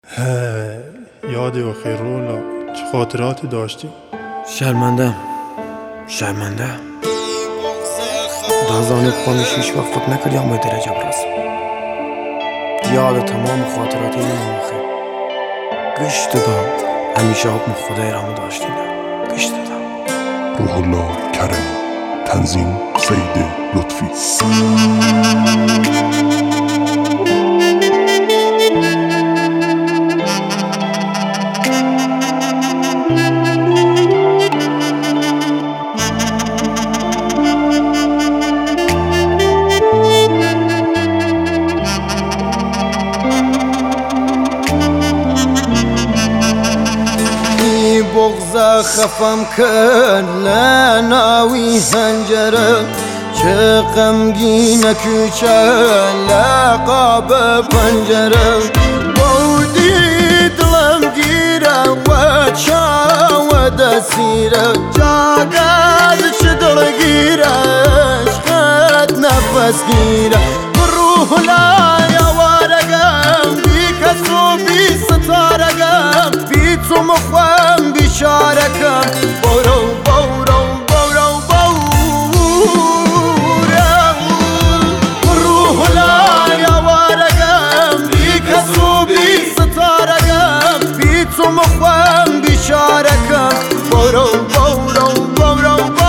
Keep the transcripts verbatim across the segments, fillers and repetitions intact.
یادی و خیر رولا، چه خاطراتی داشتی؟ شرمنده شرمنده دازانه پامیش هیچ وقت فکر نکردیم به درجه برسم. یاد تمام خاطرات این آخه گشت دادم. همیشه حکم خدای رامو داشتیم. گشت دادم. روح الله کرمی، تنظیم سید لطفی. بغض خفم کرد لناوی هنجره، چه غمگین کوچه لقاب پنجره. بودی دلم گیره و چاو دسیره، جاگز چه دلگیره عشقت نفس گیره. روح لایا وارگم بی کس و بی ستارگم، بی تو مخوام بیچارکم. برو برو برو برو روح لایا وارگم بی کس و بی ستارگم، بی تو مخوام بیچارکم. برو برو برو برو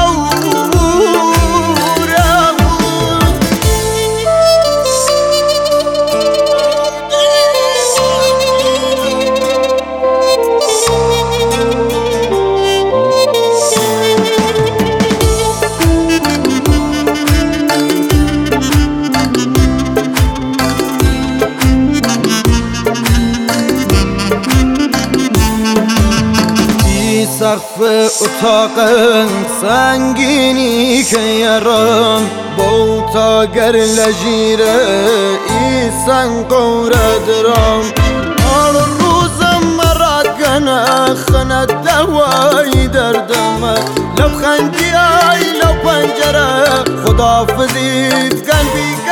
سقف اتاقم سنگینی که یارم، بوتا گر لجیره ای سنگوره درم. آن روزم مراد گنه خنه دوای دردم، لبخندی ای لب پنجره خدافزید کن بی